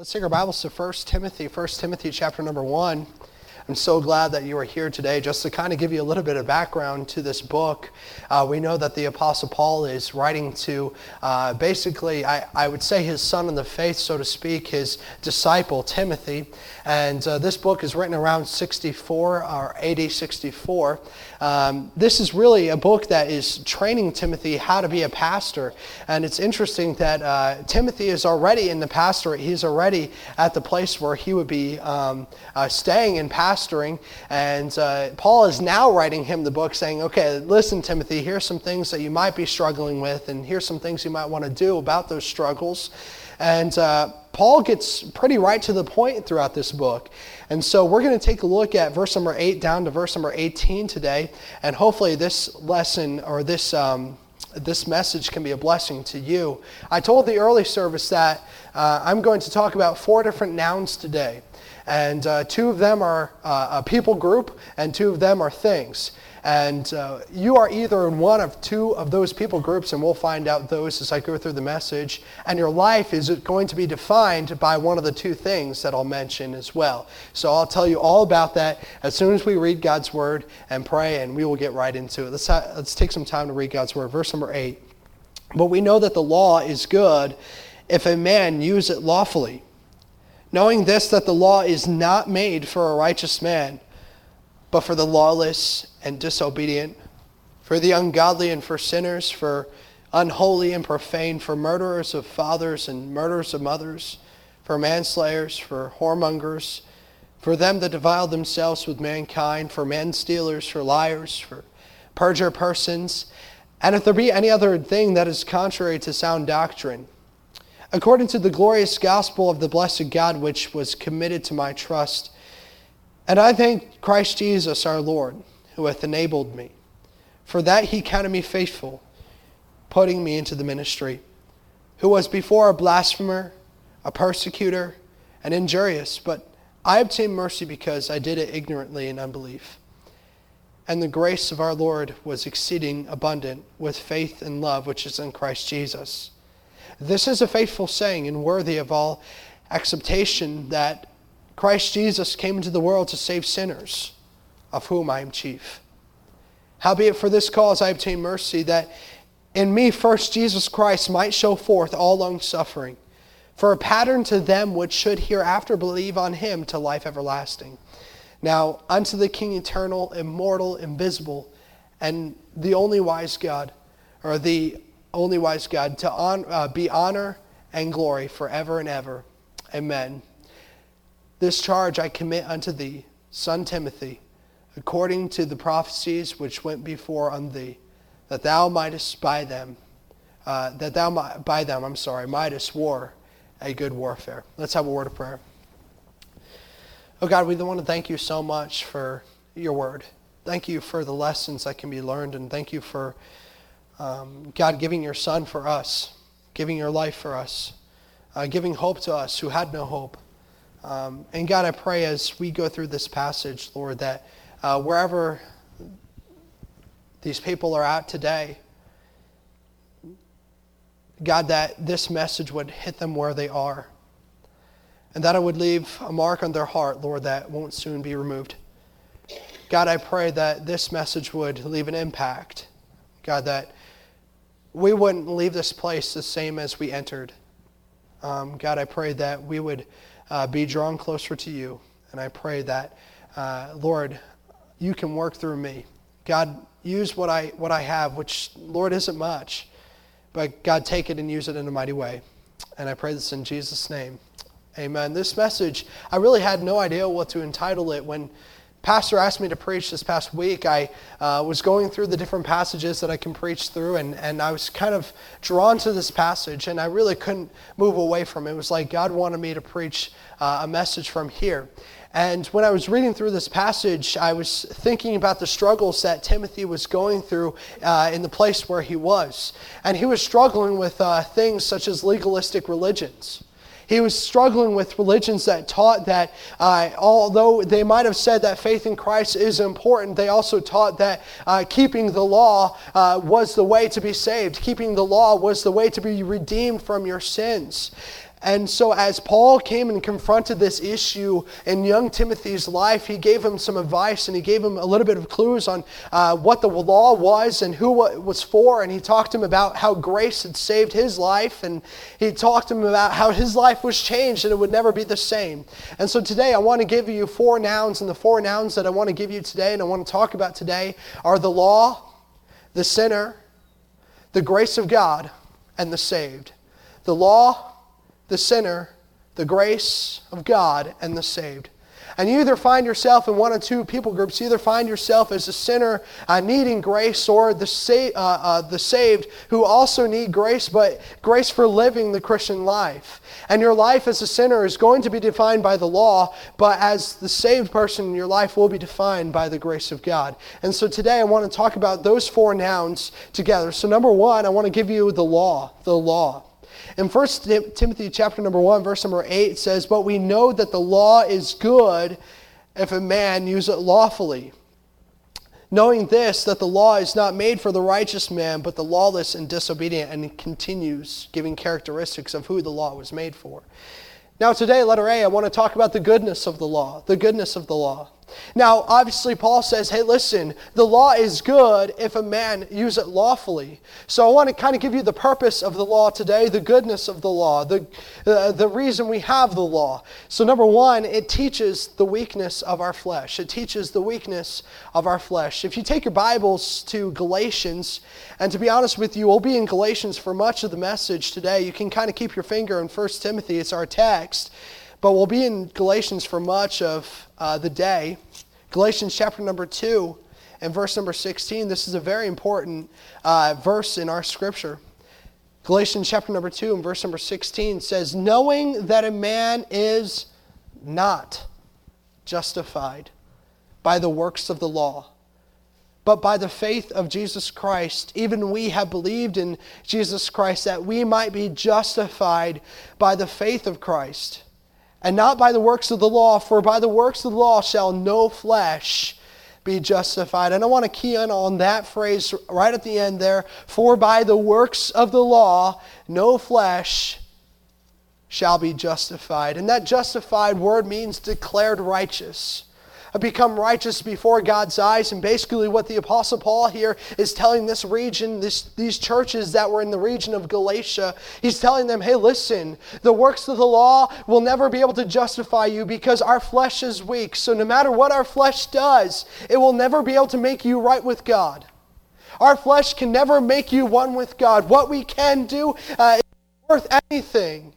Let's take our Bibles to 1 Timothy chapter number 1. I'm so glad that you are here today. Just to kind of give you a little bit of background to this book, we know that the Apostle Paul is writing to basically, I would say his son in the faith, so to speak, his disciple, Timothy. And this book is written around 64, or AD 64. This is really a book that is training Timothy how to be a pastor. And it's interesting that Timothy is already in the pastorate. He's already at the place where he would be staying in pastoring. And Paul is now writing him the book saying, okay, listen, Timothy, here's some things that you might be struggling with, and here's some things you might want to do about those struggles. And Paul gets pretty right to the point throughout this book. And so we're going to take a look at verse number 8 down to verse number 18 today. And hopefully this lesson or this message can be a blessing to you. I told the early service that I'm going to talk about 4 different nouns today. And 2 of them are a people group, and 2 of them are things. And you are either in one of 2 of those people groups, and we'll find out those as I go through the message. And your life is going to be defined by one of the 2 things that I'll mention as well. So I'll tell you all about that as soon as we read God's Word and pray, and we will get right into it. Let's take some time to read God's Word. Verse number 8. But we know that the law is good if a man use it lawfully. Knowing this, that the law is not made for a righteous man, but for the lawless and disobedient, for the ungodly and for sinners, for unholy and profane, for murderers of fathers and murderers of mothers, for manslayers, for whoremongers, for them that defile themselves with mankind, for man-stealers, for liars, for perjure persons, and if there be any other thing that is contrary to sound doctrine, according to the glorious gospel of the blessed God, which was committed to my trust. And I thank Christ Jesus our Lord, who hath enabled me, for that he counted me faithful, putting me into the ministry, who was before a blasphemer, a persecutor, and injurious, but I obtained mercy because I did it ignorantly in unbelief. And the grace of our Lord was exceeding abundant with faith and love which is in Christ Jesus. This is a faithful saying and worthy of all acceptation, that Christ Jesus came into the world to save sinners, of whom I am chief. Howbeit for this cause I obtain mercy, that in me first Jesus Christ might show forth all long-suffering, for a pattern to them which should hereafter believe on him to life everlasting. Now unto the King eternal, immortal, invisible, and the only wise God, or the only wise God, to be honor and glory forever and ever. Amen. This charge I commit unto thee, son Timothy, according to the prophecies which went before on thee, that thou mightest mightest war a good warfare. Let's have a word of prayer. Oh God, we want to thank you so much for your word. Thank you for the lessons that can be learned, and thank you for God giving your son for us, giving your life for us, giving hope to us who had no hope. And God, I pray as we go through this passage, Lord, that wherever these people are at today, God, that this message would hit them where they are, and that it would leave a mark on their heart, Lord, that won't soon be removed. God, I pray that this message would leave an impact. God, that we wouldn't leave this place the same as we entered. God, I pray that we would be drawn closer to you. And I pray that, Lord, you can work through me. God, use what I have, which, Lord, isn't much. But God, take it and use it in a mighty way. And I pray this in Jesus' name. Amen. This message, I really had no idea what to entitle it. When Pastor asked me to preach this past week, I was going through the different passages that I can preach through, and I was kind of drawn to this passage, and I really couldn't move away from it. It was like God wanted me to preach a message from here. And when I was reading through this passage, I was thinking about the struggles that Timothy was going through in the place where he was. And he was struggling with things such as legalistic religions. He was struggling with religions that taught that although they might have said that faith in Christ is important, they also taught that keeping the law was the way to be saved. Keeping the law was the way to be redeemed from your sins. And so as Paul came and confronted this issue in young Timothy's life, he gave him some advice and he gave him a little bit of clues on what the law was and who it was for. And he talked to him about how grace had saved his life. And he talked to him about how his life was changed and it would never be the same. And so today I want to give you 4 nouns. And the 4 nouns that I want to give you today and I want to talk about today are the law, the sinner, the grace of God, and the saved. The law, the sinner, the grace of God, and the saved. And you either find yourself in one or two people groups. You either find yourself as a sinner needing grace, or the saved who also need grace, but grace for living the Christian life. And your life as a sinner is going to be defined by the law, but as the saved person, your life will be defined by the grace of God. And so today I want to talk about those 4 nouns together. So number 1, I want to give you the law. The law. In 1 Timothy chapter number 1, verse number 8, it says, "But we know that the law is good if a man use it lawfully. Knowing this, that the law is not made for the righteous man, but the lawless and disobedient," and it continues giving characteristics of who the law was made for. Now today, letter A, I want to talk about the goodness of the law. The goodness of the law. Now, obviously, Paul says, hey, listen, the law is good if a man use it lawfully. So I want to kind of give you the purpose of the law today, the goodness of the law, the reason we have the law. So number 1, it teaches the weakness of our flesh. It teaches the weakness of our flesh. If you take your Bibles to Galatians, and to be honest with you, we'll be in Galatians for much of the message today. You can kind of keep your finger in 1 Timothy. It's our text. But we'll be in Galatians for much of the day. Galatians chapter number 2 and verse number 16. This is a very important verse in our scripture. Galatians chapter number 2 and verse number 16 says, "Knowing that a man is not justified by the works of the law, but by the faith of Jesus Christ, even we have believed in Jesus Christ, that we might be justified by the faith of Christ, and not by the works of the law, for by the works of the law shall no flesh be justified." And I want to key in on that phrase right at the end there. For by the works of the law, no flesh shall be justified. And that justified word means declared righteous. Become righteous before God's eyes. And basically what the Apostle Paul here is telling this region, these churches that were in the region of Galatia, he's telling them, hey, listen, the works of the law will never be able to justify you because our flesh is weak. So no matter what our flesh does, it will never be able to make you right with God. Our flesh can never make you one with God. What we can do is worth anything.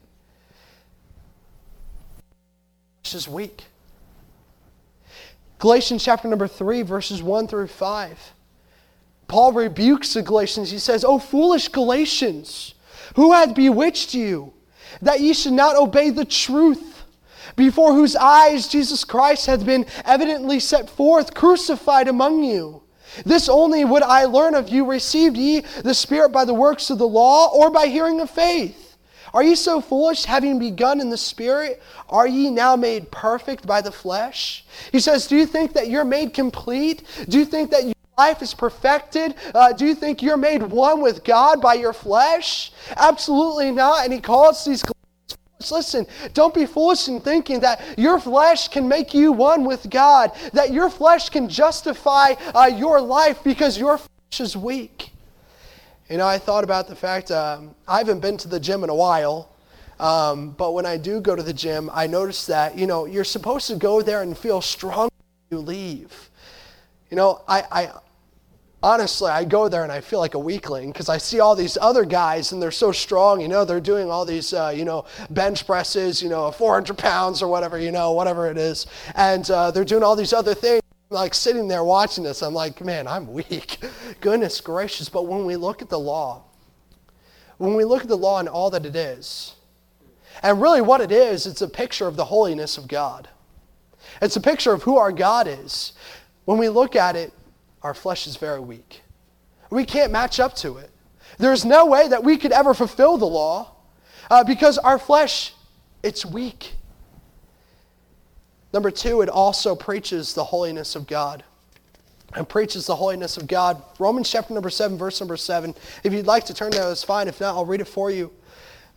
Flesh is weak. Galatians chapter number 3, verses 1 through 5. Paul rebukes the Galatians. He says, "O foolish Galatians, who hath bewitched you, that ye should not obey the truth, before whose eyes Jesus Christ hath been evidently set forth, crucified among you? This only would I learn of you, received ye the Spirit by the works of the law, or by hearing of faith? Are ye so foolish, having begun in the Spirit, are ye now made perfect by the flesh?" He says, do you think that you're made complete? Do you think that your life is perfected? Do you think you're made one with God by your flesh? Absolutely not. And he calls these Galatians, listen, don't be foolish in thinking that your flesh can make you one with God, that your flesh can justify your life because your flesh is weak. You know, I thought about the fact, I haven't been to the gym in a while, but when I do go to the gym, I notice that, you're supposed to go there and feel strong when you leave. I honestly, I go there and I feel like a weakling because I see all these other guys and they're so strong, they're doing all these, bench presses, 400 pounds or whatever, whatever it is. And they're doing all these other things. Like sitting there watching this, I'm like, man, I'm weak. Goodness gracious. But when we look at the law, and all that it is, and really what it is, it's a picture of the holiness of God. It's a picture of who our God is. When we look at it, our flesh is very weak. We can't match up to it. There's no way that we could ever fulfill the law because our flesh, it's weak. Number 2, it also preaches the holiness of God. And preaches the holiness of God. Romans chapter number 7, verse number 7. If you'd like to turn there, that's fine. If not, I'll read it for you.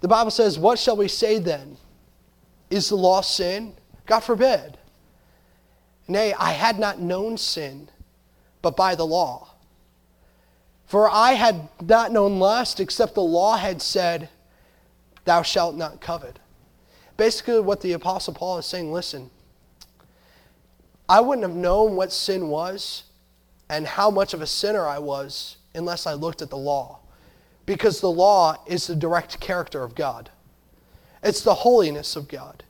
The Bible says, what shall we say then? Is the law sin? God forbid. Nay, I had not known sin, but by the law. For I had not known lust, except the law had said, thou shalt not covet. Basically what the Apostle Paul is saying, listen, I wouldn't have known what sin was and how much of a sinner I was unless I looked at the law. Because the law is the direct character of God. It's the holiness of God.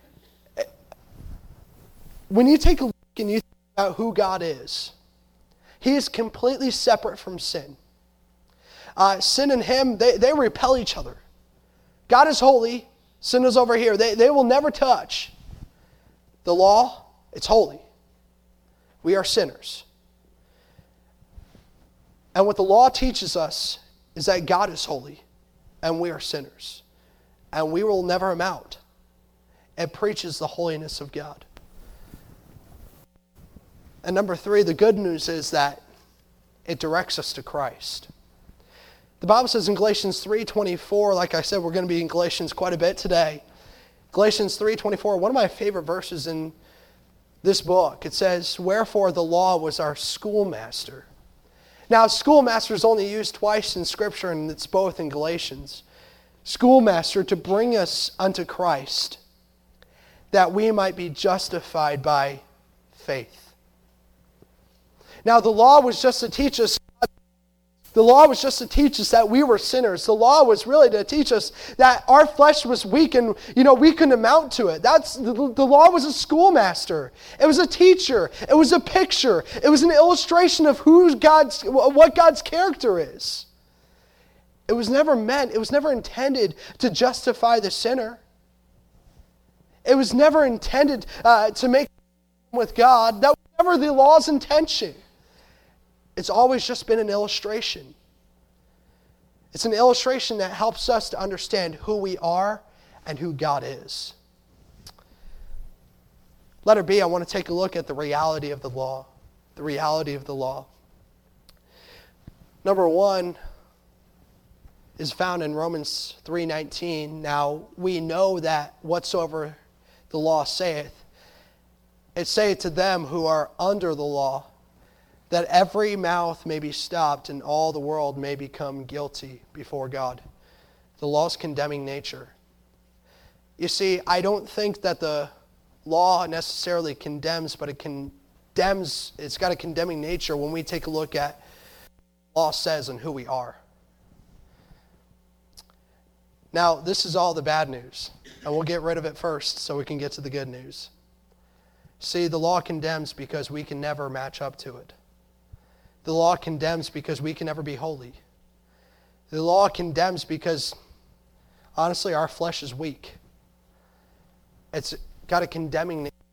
When you take a look and you think about who God is, He is completely separate from sin. Sin and Him, they repel each other. God is holy. Sin is over here. They will never touch. The law, it's holy. We are sinners. And what the law teaches us is that God is holy and we are sinners. And we will never amount. It preaches the holiness of God. And number 3, the good news is that it directs us to Christ. The Bible says in Galatians 3:24, like I said, we're going to be in Galatians quite a bit today. Galatians 3:24, one of my favorite verses in this book. It says, wherefore the law was our schoolmaster. Now, schoolmaster is only used twice in Scripture, and it's both in Galatians. Schoolmaster, to bring us unto Christ, that we might be justified by faith. Now, the law was just to teach us that we were sinners. The law was really to teach us that our flesh was weak and, we couldn't amount to it. The law was a schoolmaster. It was a teacher. It was a picture. It was an illustration of what God's character is. It was never intended to justify the sinner. It was never intended to make with God. That was never the law's intention. It's always just been an illustration. It's an illustration that helps us to understand who we are and who God is. Letter B, I want to take a look at the reality of the law. The reality of the law. Number 1 is found in Romans 3:19. Now, we know that whatsoever the law saith, it saith to them who are under the law, that every mouth may be stopped and all the world may become guilty before God. The law's condemning nature. You see, I don't think that the law necessarily condemns, but it's got a condemning nature when we take a look at what the law says and who we are. Now, this is all the bad news, and we'll get rid of it first so we can get to the good news. See, the law condemns because we can never match up to it. The law condemns because we can never be holy. The law condemns because, honestly, our flesh is weak. It's got a condemning nature.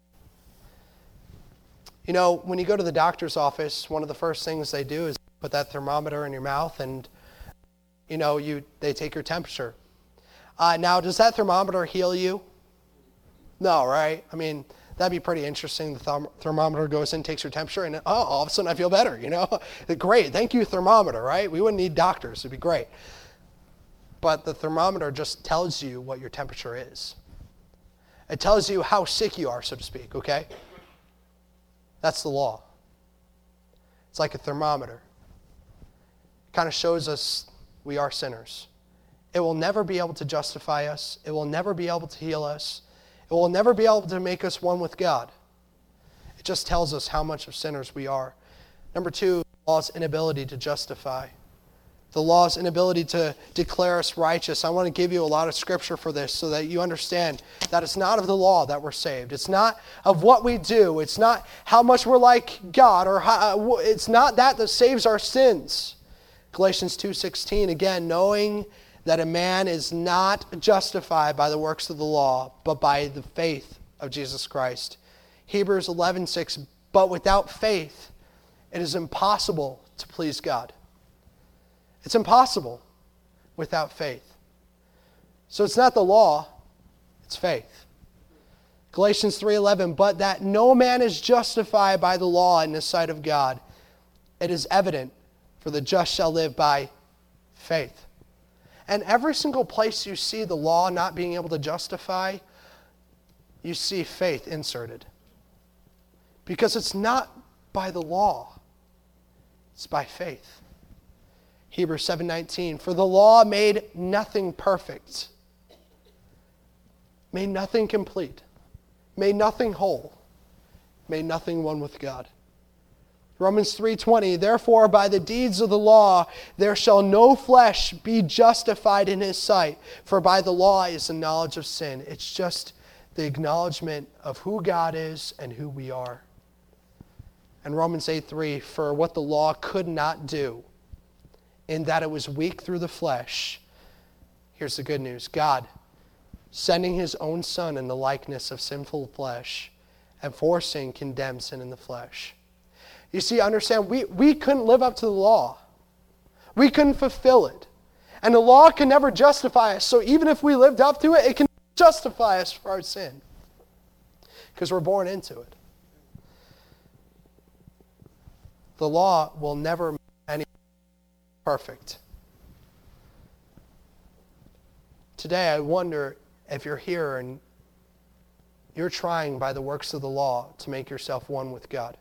When you go to the doctor's office, one of the first things they do is put that thermometer in your mouth and, they take your temperature. Now, does that thermometer heal you? No, right? That'd be pretty interesting. The thermometer goes in, takes your temperature, and all of a sudden I feel better, Great, thank you, thermometer, right? We wouldn't need doctors. It'd be great. But the thermometer just tells you what your temperature is. It tells you how sick you are, so to speak, okay? That's the law. It's like a thermometer. It kind of shows us we are sinners. It will never be able to justify us. It will never be able to heal us. It will never be able to make us one with God. It just tells us how much of sinners we are. Number 2, the law's inability to justify. The law's inability to declare us righteous. I want to give you a lot of scripture for this so that you understand that it's not of the law that we're saved. It's not of what we do. It's not how much we're like God. It's not that saves our sins. Galatians 2:16, again, knowing that a man is not justified by the works of the law, but by the faith of Jesus Christ. Hebrews 11:6, but without faith, it is impossible to please God. It's impossible without faith. So it's not the law, it's faith. Galatians 3:11, but that no man is justified by the law in the sight of God. It is evident, for the just shall live by faith. And every single place you see the law not being able to justify, you see faith inserted. Because it's not by the law, it's by faith. Hebrews 7:19, for the law made nothing perfect, made nothing complete, made nothing whole, made nothing one with God. Romans 3:20, therefore by the deeds of the law there shall no flesh be justified in his sight, for by the law is the knowledge of sin. It's just the acknowledgement of who God is and who we are. And Romans 8:3, for what the law could not do, in that it was weak through the flesh. Here's the good news. God, sending his own Son in the likeness of sinful flesh, and for sin condemned sin in the flesh. You see, understand, we couldn't live up to the law. We couldn't fulfill it. And the law can never justify us. So even if we lived up to it, it can justify us for our sin. Because we're born into it. The law will never make anyone perfect. Today, I wonder if you're here and you're trying by the works of the law to make yourself one with God.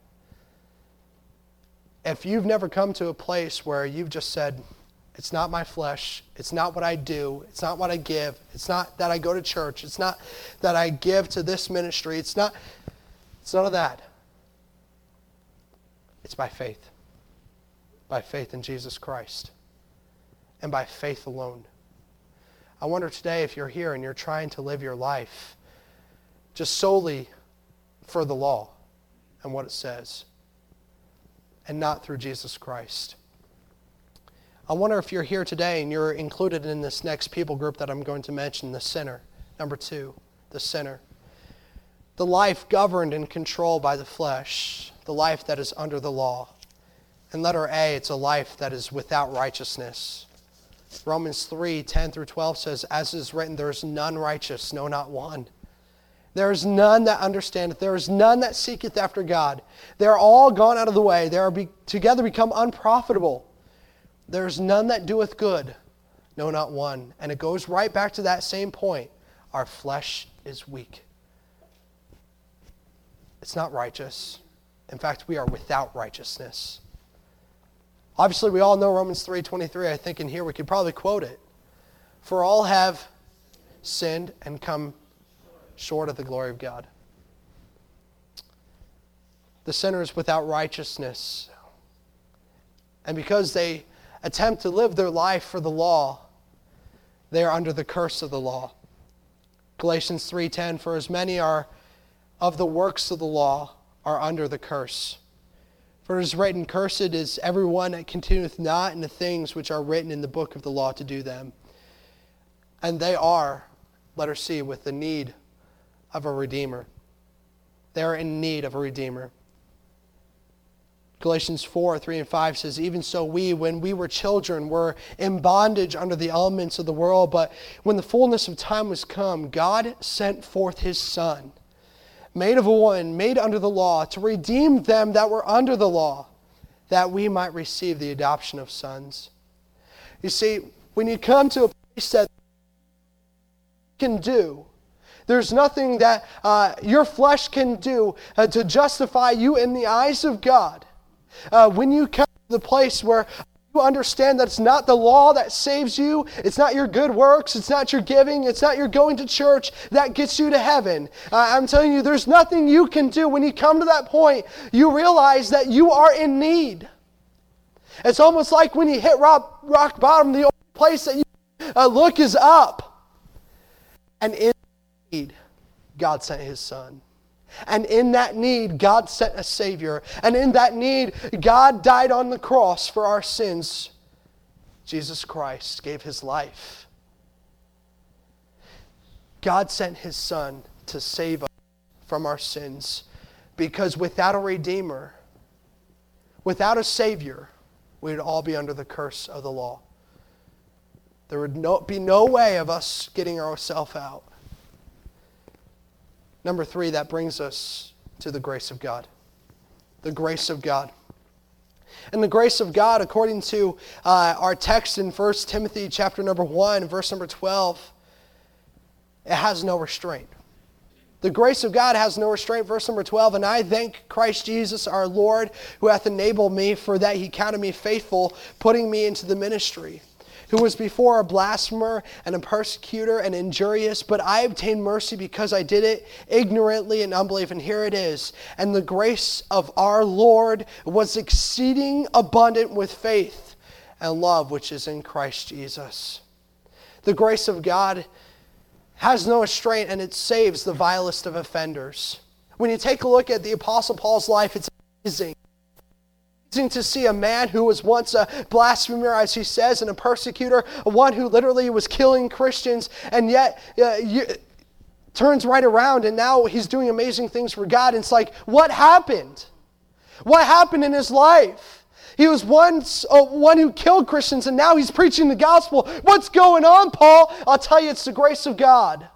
If you've never come to a place where you've just said, it's not my flesh, it's not what I do, it's not what I give, it's not that I go to church, it's not that I give to this ministry, it's none of that. It's by faith. By faith in Jesus Christ. And by faith alone. I wonder today if you're here and you're trying to live your life just solely for the law and what it says, and not through Jesus Christ. I wonder if you're here today and you're included in this next people group that I'm going to mention, the sinner. Number 2, the sinner. The life governed and controlled by the flesh, the life that is under the law. And letter A, it's a life that is without righteousness. Romans 3:10-12 says, as is written, there is none righteous, no, not one. There is none that understandeth. There is none that seeketh after God. They are all gone out of the way. They are together become unprofitable. There is none that doeth good, no, not one. And it goes right back to that same point. Our flesh is weak. It's not righteous. In fact, we are without righteousness. Obviously, we all know Romans 3:23. I think in here we could probably quote it. For all have sinned and come short of the glory of God. The sinner is without righteousness. And because they attempt to live their life for the law, they are under the curse of the law. Galatians 3:10, for as many are of the works of the law are under the curse. For it is written, cursed is everyone that continueth not in the things which are written in the book of the law to do them. And they are, letter C, with the need of a Redeemer. They are in need of a Redeemer. Galatians 4:3-5 says, even so we, when we were children, were in bondage under the elements of the world, but when the fullness of time was come, God sent forth his Son, made of a woman, made under the law, to redeem them that were under the law, that we might receive the adoption of sons. You see, when you come to a place that you can do, there's nothing that your flesh can do to justify you in the eyes of God. When you come to the place where you understand that it's not the law that saves you, it's not your good works, it's not your giving, it's not your going to church that gets you to heaven. I'm telling you, there's nothing you can do. When you come to that point, you realize that you are in need. It's almost like when you hit rock bottom, the only place that you look is up. And in need, God sent his Son. And in that need, God sent a Savior. And in that need, God died on the cross for our sins. Jesus Christ gave his life. God sent his Son to save us from our sins. Because without a Redeemer, without a Savior, we would all be under the curse of the law. There would be no way of us getting ourselves out. Number 3, that brings us to the grace of God. The grace of God. And the grace of God, according to our text in 1 Timothy chapter number 1, verse number 12, it has no restraint. The grace of God has no restraint, verse number 12, and I thank Christ Jesus our Lord, who hath enabled me, for that he counted me faithful, putting me into the ministry, who was before a blasphemer and a persecutor and injurious, but I obtained mercy because I did it ignorantly and unbelief. And here it is. And the grace of our Lord was exceeding abundant with faith and love, which is in Christ Jesus. The grace of God has no restraint, and it saves the vilest of offenders. When you take a look at the Apostle Paul's life, it's amazing. To see a man who was once a blasphemer, as he says, and a persecutor, one who literally was killing Christians, and yet turns right around, and now he's doing amazing things for God. And it's like, what happened? What happened in his life? He was once one who killed Christians, and now he's preaching the gospel. What's going on, Paul? I'll tell you, it's the grace of God.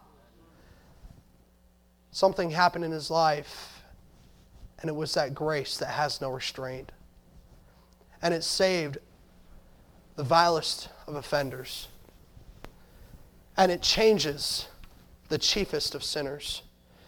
Something happened in his life, and it was that grace that has no restraint. And it saved the vilest of offenders. And it changes the chiefest of sinners.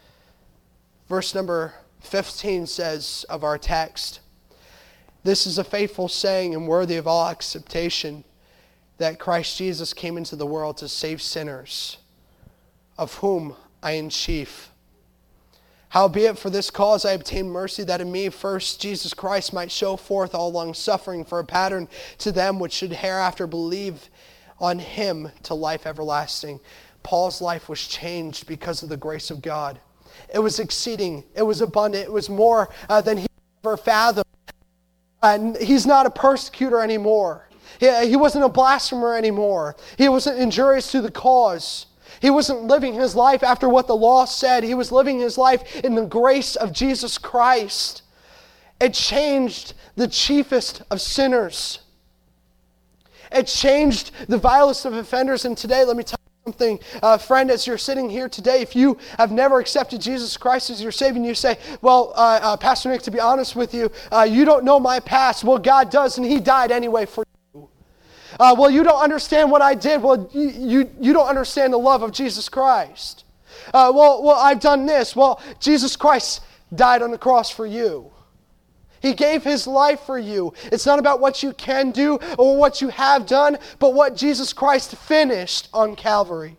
Verse number 15 says of our text, "This is a faithful saying and worthy of all acceptation, that Christ Jesus came into the world to save sinners, of whom I am chief. Howbeit for this cause I obtained mercy, that in me first Jesus Christ might show forth all long suffering for a pattern to them which should hereafter believe on him to life everlasting." Paul's life was changed because of the grace of God. It was exceeding, it was abundant, it was more than he ever fathomed. And he's not a persecutor anymore. He wasn't a blasphemer anymore. He wasn't injurious to the cause. He wasn't living his life after what the law said. He was living his life in the grace of Jesus Christ. It changed the chiefest of sinners. It changed the vilest of offenders. And today, let me tell you something. Friend, as you're sitting here today, if you have never accepted Jesus Christ as your Savior, and you say, well, Pastor Nick, to be honest with you, you don't know my past. Well, God does, and he died anyway for you. Well, you don't understand what I did. Well, you don't understand the love of Jesus Christ. Well, I've done this. Well, Jesus Christ died on the cross for you. He gave his life for you. It's not about what you can do or what you have done, but what Jesus Christ finished on Calvary.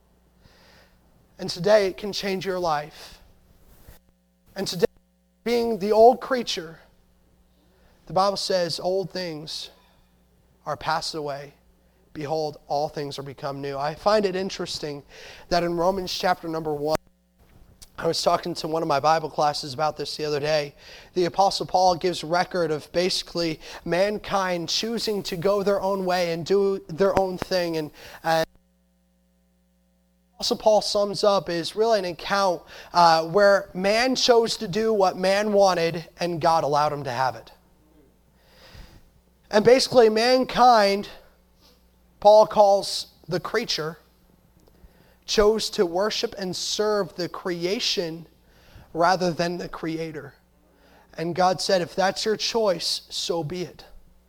And today it can change your life. And today, being the old creature, the Bible says old things are passed away. Behold, all things are become new. I find it interesting that in Romans chapter number 1, I was talking to one of my Bible classes about this the other day. The Apostle Paul gives record of basically mankind choosing to go their own way and do their own thing. And Apostle Paul sums up is really an account where man chose to do what man wanted and God allowed him to have it. And basically mankind, Paul calls the creature, chose to worship and serve the creation rather than the Creator. And God said, if that's your choice, so be it.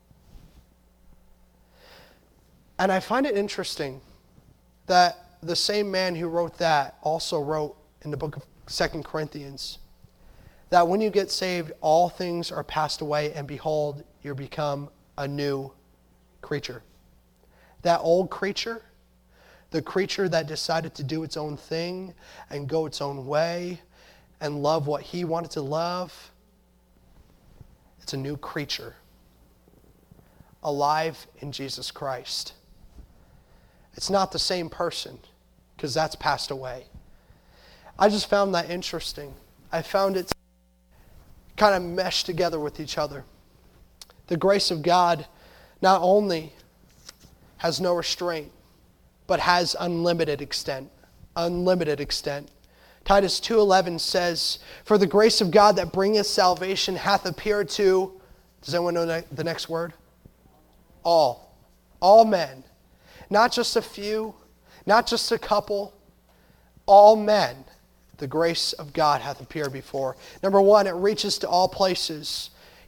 And I find it interesting that the same man who wrote that also wrote in the book of 2 Corinthians that when you get saved, all things are passed away, and behold, you become a new creature. That old creature, the creature that decided to do its own thing and go its own way and love what he wanted to love, it's a new creature, alive in Jesus Christ. It's not the same person, because that's passed away. I just found that interesting. I found it kind of meshed together with each other. The grace of God not only has no restraint, but has unlimited extent. Unlimited extent. Titus 2:11 says, "For the grace of God that bringeth salvation hath appeared to," does anyone know the next word? All. All men. Not just a few, not just a couple. All men. The grace of God hath appeared before. Number one, it reaches to all places.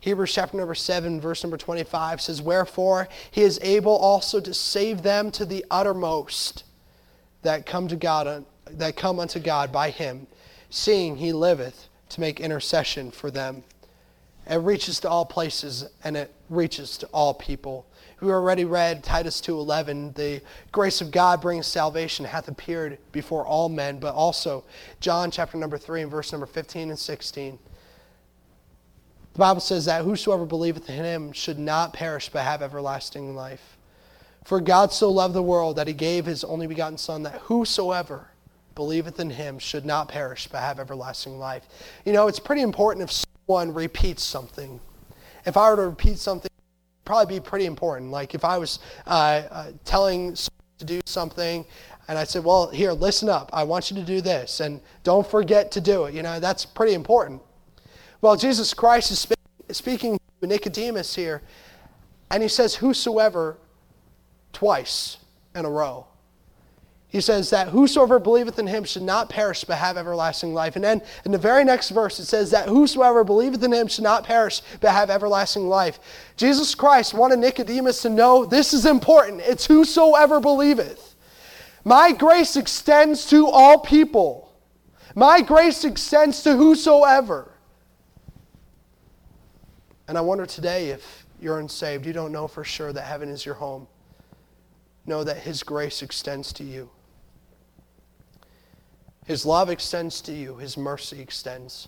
Hebrews chapter number 7, verse number 25 says, "Wherefore he is able also to save them to the uttermost that come unto God by him, seeing he liveth to make intercession for them." It reaches to all places and it reaches to all people. We already read Titus 2:11, "The grace of God brings salvation, hath appeared before all men," but also John chapter number 3 and verse number 15 and 16. The Bible says that whosoever believeth in him should not perish but have everlasting life. For God so loved the world that he gave his only begotten Son, that whosoever believeth in him should not perish but have everlasting life. You know, it's pretty important if someone repeats something. If I were to repeat something, it would probably be pretty important. Like if I was telling someone to do something, and I said, well, here, listen up. I want you to do this, and don't forget to do it. You know, that's pretty important. Well, Jesus Christ is speaking to Nicodemus here, and he says, whosoever, twice in a row. He says that whosoever believeth in him should not perish but have everlasting life. And then in the very next verse it says that whosoever believeth in him should not perish but have everlasting life. Jesus Christ wanted Nicodemus to know this is important. It's whosoever believeth. My grace extends to all people. My grace extends to whosoever. And I wonder today, if you're unsaved, you don't know for sure that heaven is your home. Know that his grace extends to you. His love extends to you. His mercy extends.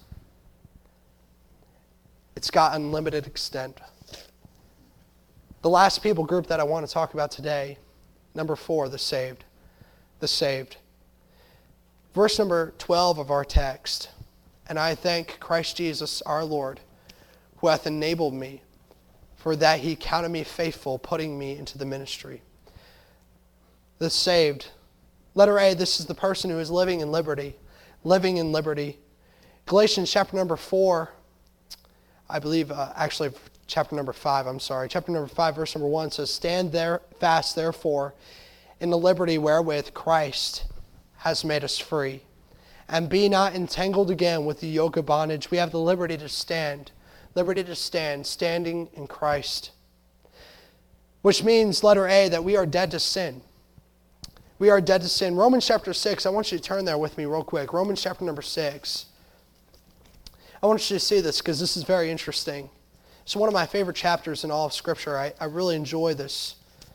It's got unlimited extent. The last people group that I want to talk about today, number 4, the saved. The saved. Verse number 12 of our text. "And I thank Christ Jesus our Lord, who hath enabled me, for that he counted me faithful, putting me into the ministry." The saved. Letter A, this is the person who is living in liberty. Living in liberty. Galatians chapter number 4, I believe, chapter number 5, Chapter number 5, verse number 1 says, "Stand there fast, therefore, in the liberty wherewith Christ has made us free. And be not entangled again with the yoke of bondage." We have the liberty to stand. Liberty to stand, standing in Christ. Which means, letter A, that we are dead to sin. We are dead to sin. Romans chapter 6, I want you to turn there with me real quick. Romans chapter number 6. I want you to see this because this is very interesting. It's one of my favorite chapters in all of Scripture. I really enjoy this.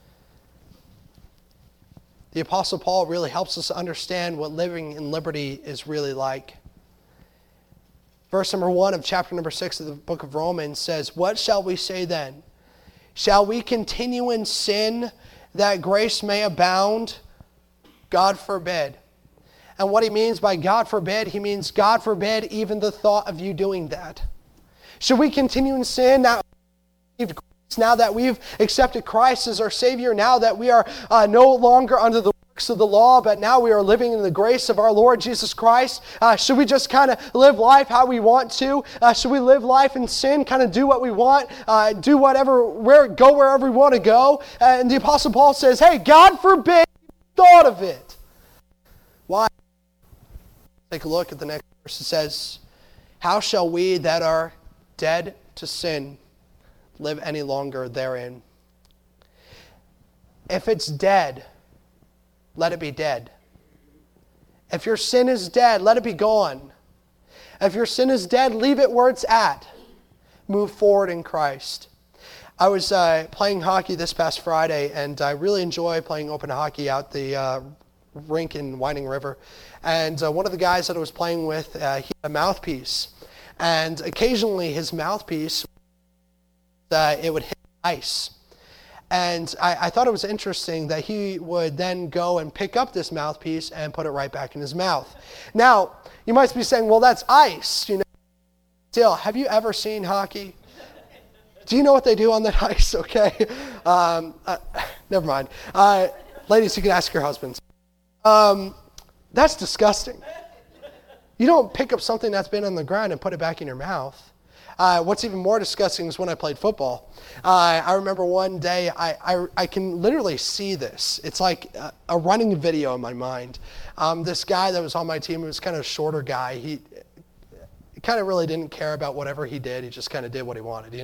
The Apostle Paul really helps us understand what living in liberty is really like. Verse number 1 of chapter number 6 of the book of Romans says, "What shall we say then? Shall we continue in sin that grace may abound? God forbid." And what he means by God forbid, he means God forbid even the thought of you doing that. Should we continue in sin now that we've accepted Christ as our Savior, now that we are no longer under the works of the law, but now we are living in the grace of our Lord Jesus Christ? Should we just kind of live life how we want to? Should we live life in sin, kind of do what we want, go wherever we want to go? And the Apostle Paul says, hey, God forbid you thought of it. Why? Take a look at the next verse. It says, "How shall we that are dead to sin live any longer therein?" If it's dead, let it be dead. If your sin is dead, let it be gone. If your sin is dead, leave it where it's at. Move forward in Christ. I was playing hockey this past Friday, and I really enjoy playing open hockey out the rink in Winding River. And one of the guys that I was playing with, he had a mouthpiece. And occasionally his mouthpiece, it would hit ice. And I thought it was interesting that he would then go and pick up this mouthpiece and put it right back in his mouth. Now, you might be saying, well, that's ice. You know, still, have you ever seen hockey? Do you know what they do on that ice? Okay. Never mind. Ladies, you can ask your husbands. That's disgusting. You don't pick up something that's been on the ground and put it back in your mouth. What's even more disgusting is when I played football. I remember one day, I can literally see this. It's like a running video in my mind. This guy that was on my team, he was kind of a shorter guy. He kind of really didn't care about whatever he did. He just kind of did what he wanted,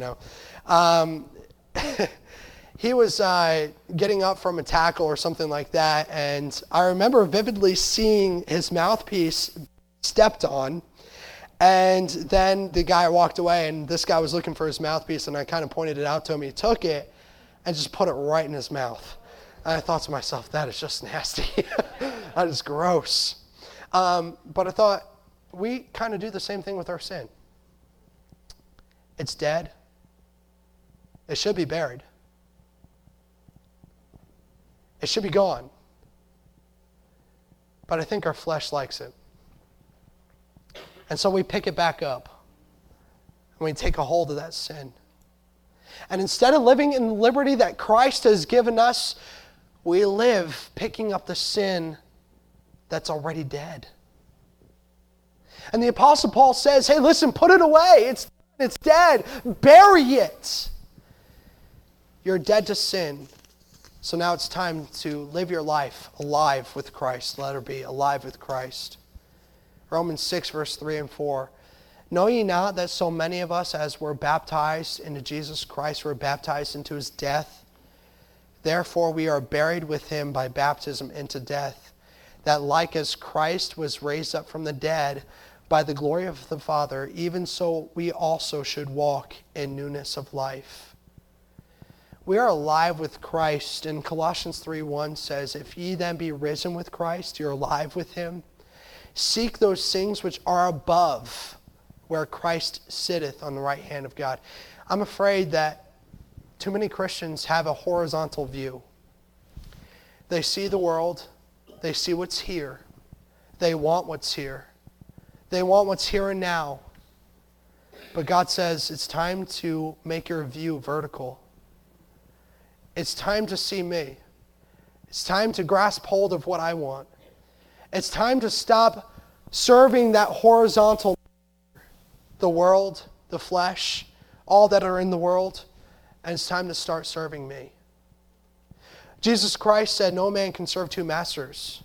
He was getting up from a tackle or something like that, and I remember vividly seeing his mouthpiece stepped on, and then the guy walked away, and this guy was looking for his mouthpiece, and I kind of pointed it out to him. He took it and just put it right in his mouth. And I thought to myself, that is just nasty. That is gross. But I thought, we kind of do the same thing with our sin. It's dead. It should be buried. It should be gone. But I think our flesh likes it. And so we pick it back up. And we take a hold of that sin. And instead of living in the liberty that Christ has given us, we live picking up the sin that's already dead. And the Apostle Paul says, hey, listen, put it away. It's dead. Bury it. You're dead to sin. So now it's time to live your life alive with Christ. Let her be alive with Christ. Romans 6, verse 3 and 4. Know ye not that so many of us as were baptized into Jesus Christ were baptized into his death? Therefore we are buried with him by baptism into death, that like as Christ was raised up from the dead by the glory of the Father, even so we also should walk in newness of life. We are alive with Christ, and Colossians 3:1 says, if ye then be risen with Christ, you're alive with him. Seek those things which are above, where Christ sitteth on the right hand of God. I'm afraid that too many Christians have a horizontal view. They see the world. They see what's here. They want what's here. They want what's here and now. But God says it's time to make your view vertical. It's time to see me. It's time to grasp hold of what I want. It's time to stop serving that horizontal, the world, the flesh, all that are in the world, and it's time to start serving me. Jesus Christ said, no man can serve two masters.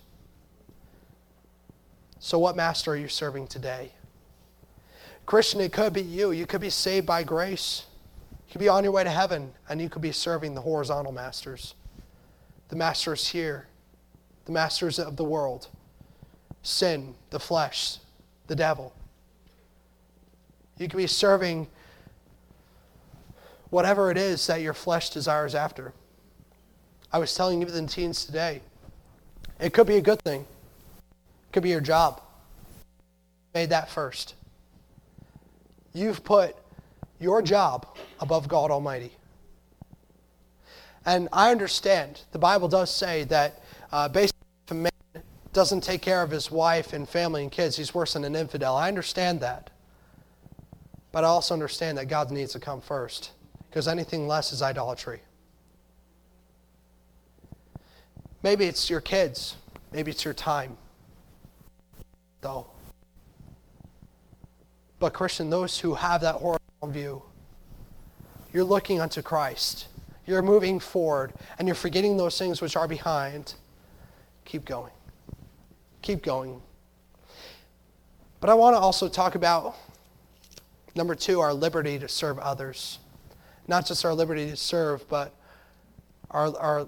So what master are you serving today? Christian, it could be you. You could be saved by grace. You could be on your way to heaven, and you could be serving the horizontal masters. The masters here, the masters of the world. Sin, the flesh, the devil. You could be serving whatever it is that your flesh desires after. I was telling you the teens today, it could be a good thing. It could be your job. Made that first. You've put your job above God Almighty. And I understand, the Bible does say that basically if a man doesn't take care of his wife and family and kids, he's worse than an infidel. I understand that. But I also understand that God needs to come first, because anything less is idolatry. Maybe it's your kids. Maybe it's your time. Though. But Christian, those who have that horizontal view, you're looking unto Christ. You're moving forward, and you're forgetting those things which are behind. Keep going. Keep going. But I want to also talk about, number 2, our liberty to serve others. Not just our liberty to serve, but not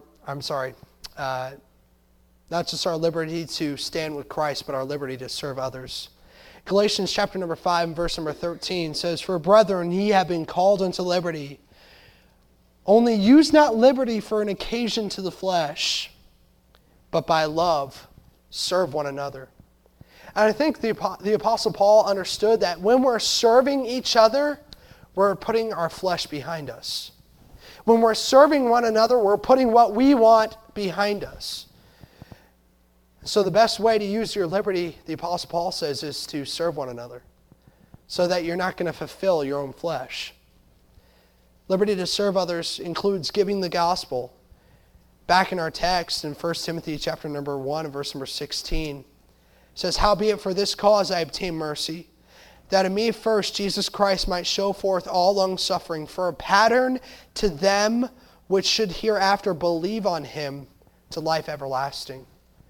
just our liberty to stand with Christ, but our liberty to serve others. Galatians chapter number 5 and verse number 13 says, for brethren, ye have been called unto liberty. Only use not liberty for an occasion to the flesh, but by love serve one another. And I think the Apostle Paul understood that when we're serving each other, we're putting our flesh behind us. When we're serving one another, we're putting what we want behind us. So the best way to use your liberty, the Apostle Paul says, is to serve one another, so that you're not going to fulfill your own flesh. Liberty to serve others includes giving the gospel. Back in our text in 1 Timothy chapter number 1 and verse number 16, it says, howbeit for this cause I obtain mercy, that in me first Jesus Christ might show forth all longsuffering for a pattern to them which should hereafter believe on him to life everlasting.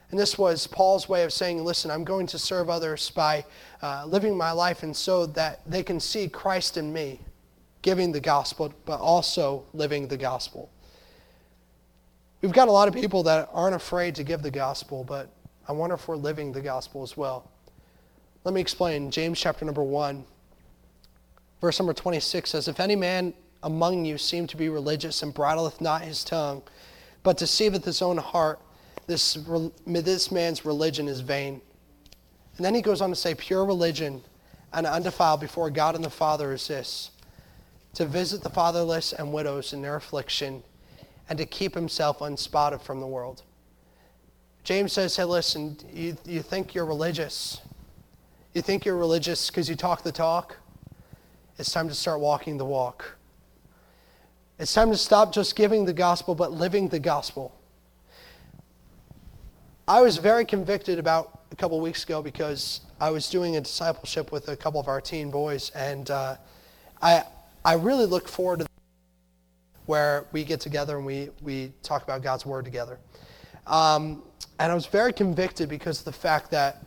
And this was Paul's way of saying, listen, I'm going to serve others by living my life and so that they can see Christ in me, giving the gospel, but also living the gospel. We've got a lot of people that aren't afraid to give the gospel, but I wonder if we're living the gospel as well. Let me explain. James chapter number 1, verse number 26 says, if any man among you seem to be religious and bridleth not his tongue, but deceiveth his own heart, this man's religion is vain. And then he goes on to say, pure religion and undefiled before God and the Father is this, to visit the fatherless and widows in their affliction, and to keep himself unspotted from the world. James says, hey, listen, you think you're religious. You think you're religious because you talk the talk. It's time to start walking the walk. It's time to stop just giving the gospel, but living the gospel. I was very convicted about a couple of weeks ago because I was doing a discipleship with a couple of our teen boys, and I really look forward to where we get together and we talk about God's Word together. And I was very convicted because of the fact that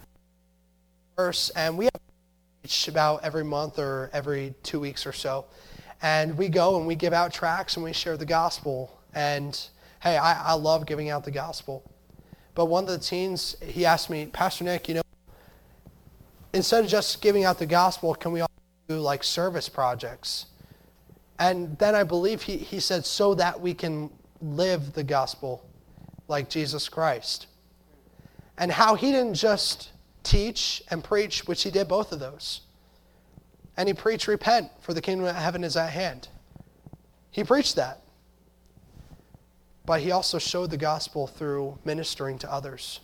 and we have each about every month or every 2 weeks or so, and we go and we give out tracts and we share the gospel. And hey, I love giving out the gospel. But one of the teens, he asked me, Pastor Nick, instead of just giving out the gospel, can we also do like service projects? And then I believe he said, so that we can live the gospel like Jesus Christ. And how he didn't just teach and preach, which he did both of those. And he preached, repent, for the kingdom of heaven is at hand. He preached that. But he also showed the gospel through ministering to others.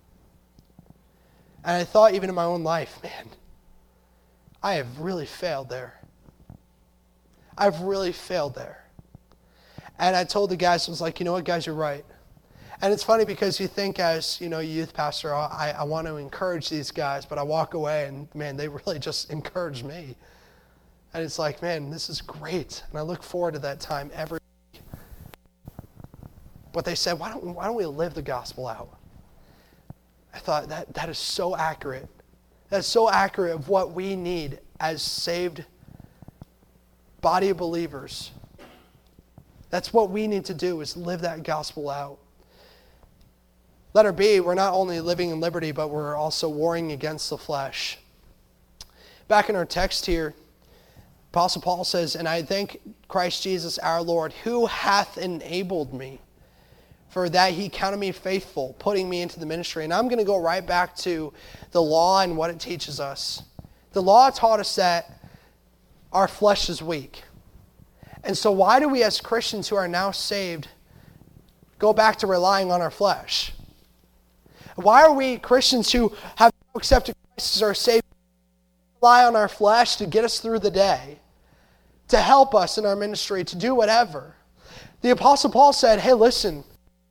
And I thought even in my own life, man, I have really failed there. I've really failed there. And I told the guys, I was like, you know what, guys, you're right. And it's funny because you think as, youth pastor, I want to encourage these guys, but I walk away and, man, they really just encourage me. And it's like, man, this is great. And I look forward to that time every week. But they said, why don't we live the gospel out? I thought that is so accurate. That's so accurate of what we need as saved body of believers. That's what we need to do, is live that gospel out. Letter B, we're not only living in liberty, but we're also warring against the flesh. Back in our text here, Apostle Paul says, and I thank Christ Jesus our Lord, who hath enabled me, for that he counted me faithful, putting me into the ministry. And I'm going to go right back to the law and what it teaches us. The law taught us that our flesh is weak. And so why do we as Christians who are now saved go back to relying on our flesh? Why are we Christians who have accepted Christ as our Savior rely on our flesh to get us through the day, to help us in our ministry, to do whatever? The Apostle Paul said, hey, listen,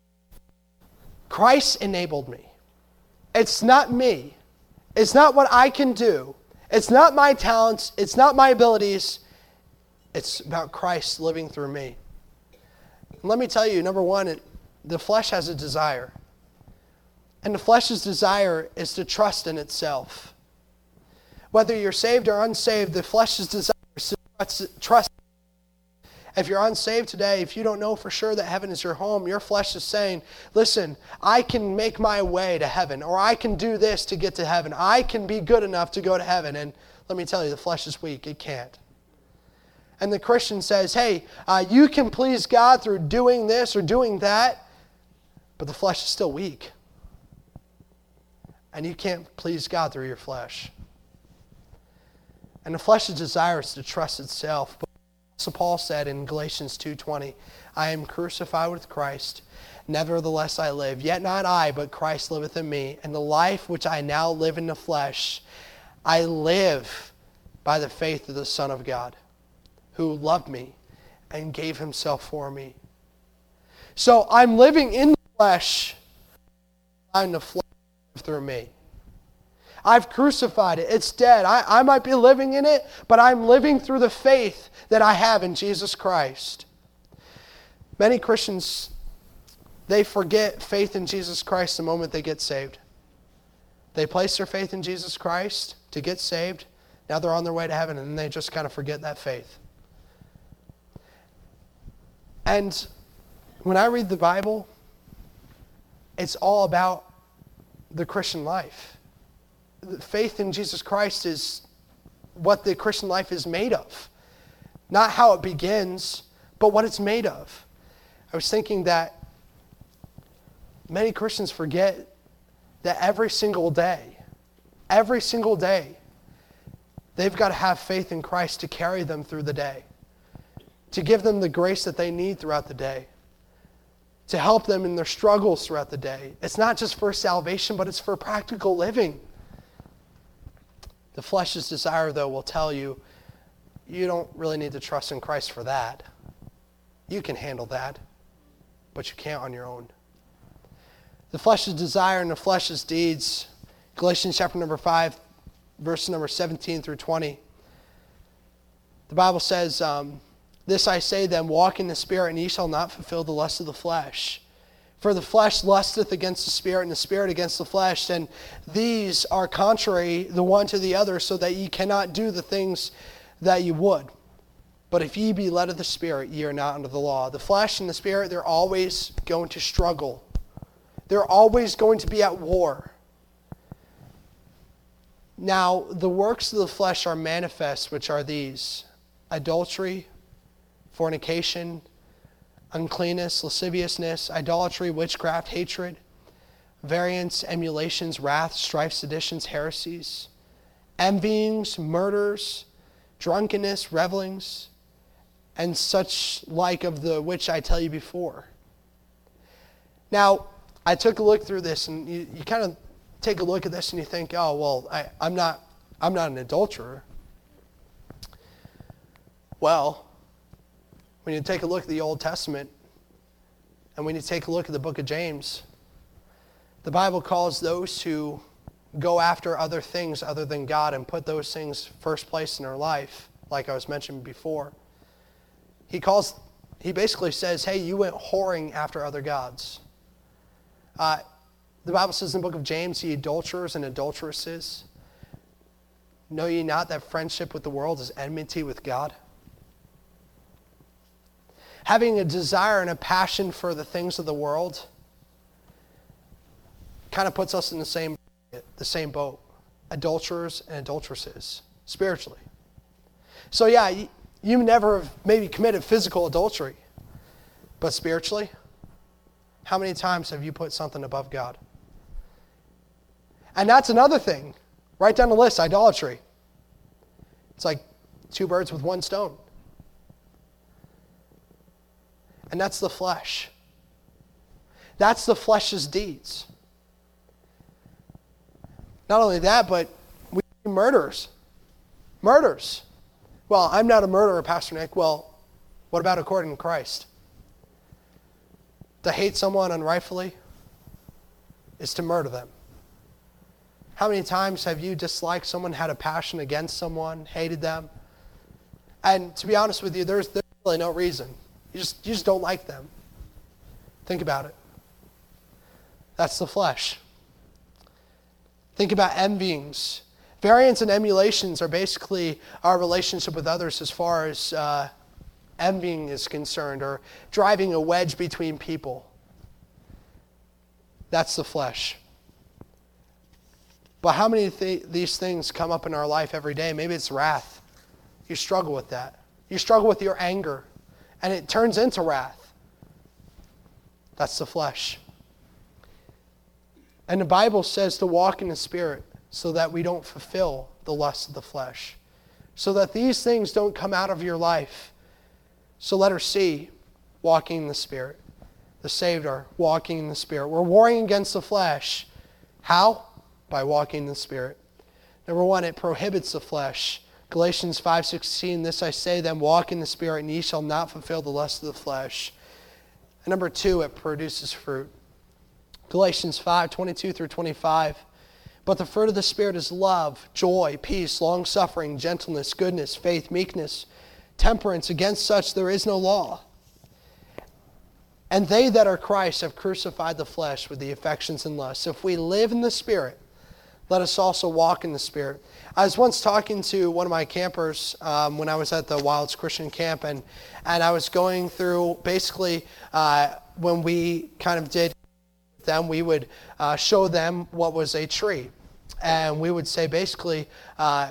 Christ enabled me. It's not me. It's not what I can do. It's not my talents. It's not my abilities. It's about Christ living through me. And let me tell you, number one, the flesh has a desire. And the flesh's desire is to trust in itself. Whether you're saved or unsaved, the flesh's desire is to trust. If you're unsaved today, if you don't know for sure that heaven is your home, your flesh is saying, listen, I can make my way to heaven, or I can do this to get to heaven. I can be good enough to go to heaven. And let me tell you, the flesh is weak. It can't. And the Christian says, hey, you can please God through doing this or doing that, but the flesh is still weak. And you can't please God through your flesh. And the flesh's desire is to trust itself. But so Paul said in Galatians 2:20, I am crucified with Christ. Nevertheless I live. Yet not I, but Christ liveth in me. And the life which I now live in the flesh, I live by the faith of the Son of God, who loved me and gave himself for me. So I'm living in the flesh, I'm the flesh through me. I've crucified it. It's dead. I might be living in it, but I'm living through the faith that I have in Jesus Christ. Many Christians they forget faith in Jesus Christ the moment they get saved. They place their faith in Jesus Christ to get saved. Now they're on their way to heaven, and they just kind of forget that faith. And when I read the Bible, it's all about the Christian life. The faith in Jesus Christ is what the Christian life is made of. Not how it begins, but what it's made of. I was thinking that many Christians forget that every single day, they've got to have faith in Christ to carry them through the day, to give them the grace that they need throughout the day, to help them in their struggles throughout the day. It's not just for salvation, but it's for practical living. The flesh's desire, though, will tell you, you don't really need to trust in Christ for that. You can handle that, but you can't on your own. The flesh's desire and the flesh's deeds, Galatians chapter number 5, verse number 17 through 20. The Bible says, this I say then, walk in the Spirit, and ye shall not fulfill the lust of the flesh. For the flesh lusteth against the Spirit, and the Spirit against the flesh, and these are contrary the one to the other, so that ye cannot do the things that ye would. But if ye be led of the Spirit, ye are not under the law. The flesh and the Spirit, they're always going to struggle. They're always going to be at war. Now, the works of the flesh are manifest, which are these: adultery, fornication, uncleanness, lasciviousness, idolatry, witchcraft, hatred, variance, emulations, wrath, strife, seditions, heresies, envyings, murders, drunkenness, revelings, and such like of the which I tell you before. Now, I took a look through this, and you kind of take a look at this and you think, oh, well, I'm not an adulterer. Well, when you take a look at the Old Testament, and when you take a look at the book of James, the Bible calls those who go after other things other than God and put those things first place in their life, like I was mentioning before. He basically says, hey, you went whoring after other gods. The Bible says in the book of James, ye adulterers and adulteresses, know ye not that friendship with the world is enmity with God? Having a desire and a passion for the things of the world kind of puts us in the same boat. Adulterers and adulteresses, spiritually. So yeah, you never have maybe committed physical adultery, but spiritually, how many times have you put something above God? And that's another thing. Write down the list: idolatry. It's like 2 birds with 1 stone. And that's the flesh. That's the flesh's deeds. Not only that, but we murderers. Murders. Well, I'm not a murderer, Pastor Nick. Well, what about according to Christ? To hate someone unrightfully is to murder them. How many times have you disliked someone, had a passion against someone, hated them? And to be honest with you, there's really no reason. You just don't like them. Think about it. That's the flesh. Think about envyings. Variance and emulations are basically our relationship with others as far as envying is concerned, or driving a wedge between people. That's the flesh. But how many of these things come up in our life every day? Maybe it's wrath. You struggle with that. You struggle with your anger, and it turns into wrath. That's the flesh. And the Bible says to walk in the Spirit so that we don't fulfill the lusts of the flesh. So that these things don't come out of your life. So letter C, walking in the Spirit. The saved are walking in the Spirit. We're warring against the flesh. How? By walking in the Spirit. Number 1, it prohibits the flesh. Galatians 5:16, this I say then, walk in the Spirit, and ye shall not fulfill the lust of the flesh. And number 2, it produces fruit. Galatians 5:22 through 25. But the fruit of the Spirit is love, joy, peace, long-suffering, gentleness, goodness, faith, meekness, temperance. Against such there is no law. And they that are Christ have crucified the flesh with the affections and lusts. If we live in the Spirit, let us also walk in the Spirit. I was once talking to one of my campers when I was at the Wilds Christian Camp, and I was going through basically when we kind of did them, we would show them what was a tree. And we would say basically, the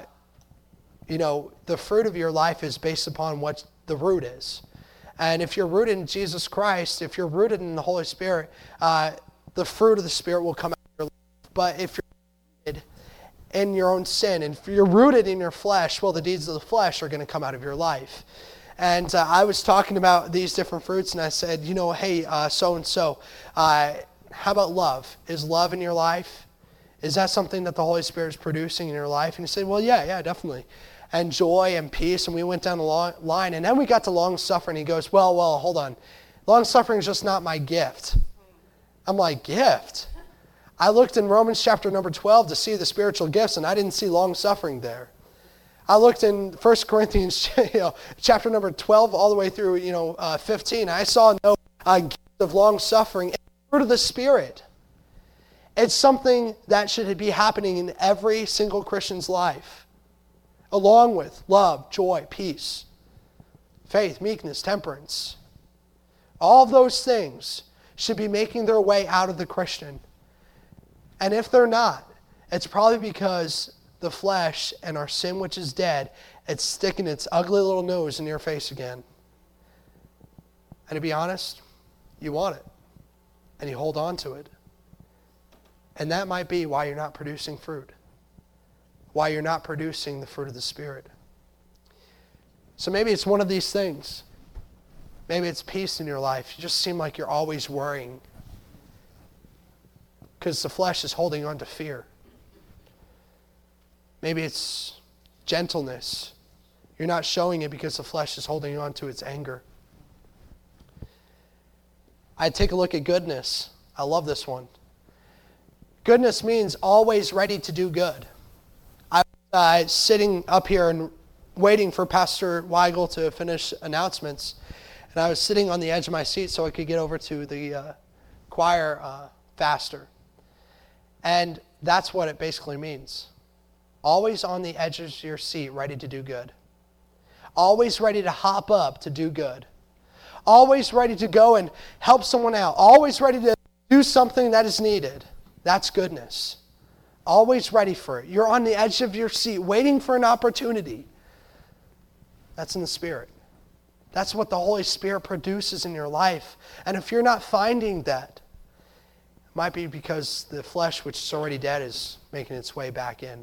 fruit of your life is based upon what the root is. And if you're rooted in Jesus Christ, if you're rooted in the Holy Spirit, the fruit of the Spirit will come out of your life. But if you're rooted in your own sin, and if you're rooted in your flesh, well, the deeds of the flesh are going to come out of your life. And I was talking about these different fruits, and I said, hey, so-and-so, how about love? Is love in your life? Is that something that the Holy Spirit is producing in your life? And he said, well, yeah, definitely. And joy and peace, and we went down the line, and then we got to long-suffering. He goes, well, hold on. Long-suffering is just not my gift. I'm like, gift? I looked in Romans chapter number 12 to see the spiritual gifts, and I didn't see long-suffering there. I looked in 1 Corinthians chapter number 12 all the way through 15. I saw no gift of long-suffering. It's the fruit of the Spirit. It's something that should be happening in every single Christian's life, along with love, joy, peace, faith, meekness, temperance. All of those things should be making their way out of the Christian. And if they're not, it's probably because the flesh and our sin, which is dead, it's sticking its ugly little nose in your face again. And to be honest, you want it. And you hold on to it. And that might be why you're not producing fruit. Why you're not producing the fruit of the Spirit. So maybe it's one of these things. Maybe it's peace in your life. You just seem like you're always worrying. Because the flesh is holding on to fear. Maybe it's gentleness. You're not showing it because the flesh is holding on to its anger. I take a look at goodness. I love this one. Goodness means always ready to do good. I was sitting up here and waiting for Pastor Weigel to finish announcements. And I was sitting on the edge of my seat so I could get over to the choir faster. And that's what it basically means. Always on the edges of your seat, ready to do good. Always ready to hop up to do good. Always ready to go and help someone out. Always ready to do something that is needed. That's goodness. Always ready for it. You're on the edge of your seat waiting for an opportunity. That's in the Spirit. That's what the Holy Spirit produces in your life. And if you're not finding that, it might be because the flesh, which is already dead, is making its way back in.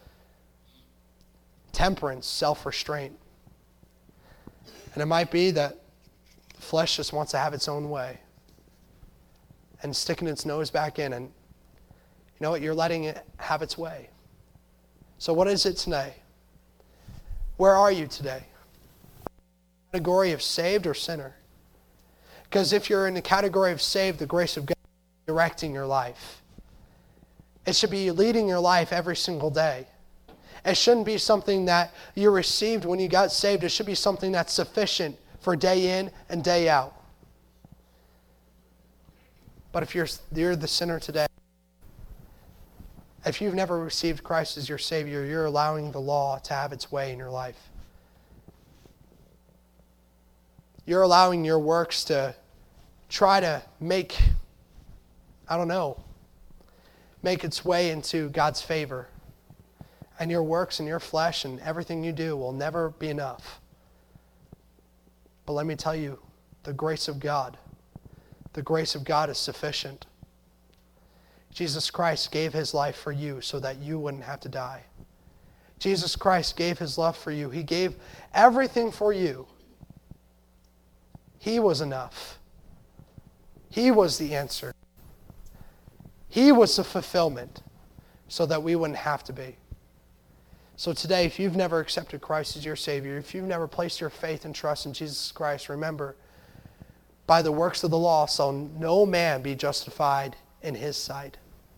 Temperance, self-restraint. And it might be that the flesh just wants to have its own way and sticking its nose back in, and you know what? You're letting it have its way. So what is it today? Where are you today? Category of saved or sinner? Because if you're in the category of saved, the grace of God is directing your life. It should be leading your life every single day. It shouldn't be something that you received when you got saved. It should be something that's sufficient for day in and day out. But if you're the sinner today, if you've never received Christ as your Savior, you're allowing the law to have its way in your life. You're allowing your works to try to make its way into God's favor. And your works and your flesh and everything you do will never be enough. But let me tell you, the grace of God is sufficient. Jesus Christ gave his life for you so that you wouldn't have to die. Jesus Christ gave his love for you. He gave everything for you. He was enough. He was the answer. He was the fulfillment so that we wouldn't have to be. So today, if you've never accepted Christ as your Savior, if you've never placed your faith and trust in Jesus Christ, remember, by the works of the law shall no man be justified in his sight.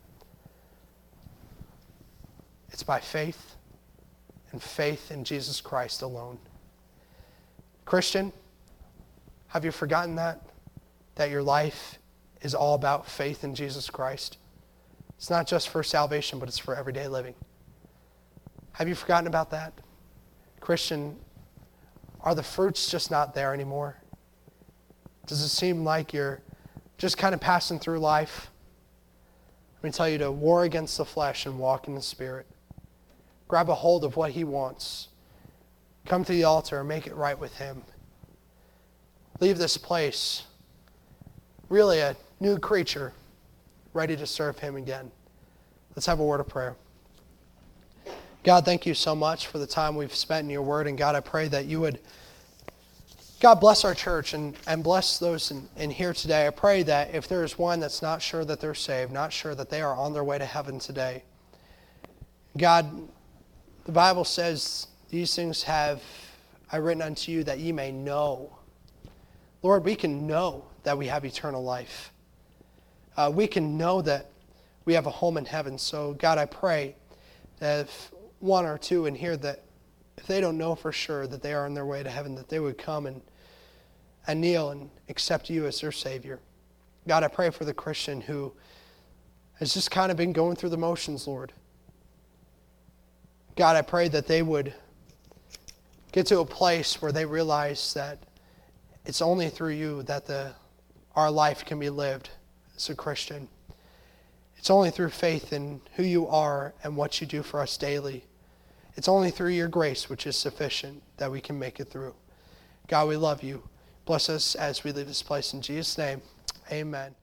It's by faith and faith in Jesus Christ alone. Christian, have you forgotten that? that your life is all about faith in Jesus Christ. It's not just for salvation, but it's for everyday living. Have you forgotten about that? Christian, are the fruits just not there anymore? Does it seem like you're just kind of passing through life? Let me tell you to war against the flesh and walk in the Spirit. Grab a hold of what He wants. Come to the altar and make it right with Him. Leave this place really a new creature, ready to serve Him again. Let's have a word of prayer. God, thank you so much for the time we've spent in your word. And God, I pray that you would, God, bless our church and bless those in here today. I pray that if there is one that's not sure that they're saved, not sure that they are on their way to heaven today, God, the Bible says, these things have I written unto you that ye may know. Lord, we can know that we have eternal life. We can know that we have a home in heaven. So, God, I pray that if one or two in here that if they don't know for sure that they are on their way to heaven, that they would come and kneel and accept you as their Savior. God, I pray for the Christian who has just kind of been going through the motions, Lord. God, I pray that they would get to a place where they realize that it's only through you that our life can be lived as a Christian. It's only through faith in who you are and what you do for us daily. It's only through your grace, which is sufficient, that we can make it through. God, we love you. Bless us as we leave this place in Jesus' name. Amen.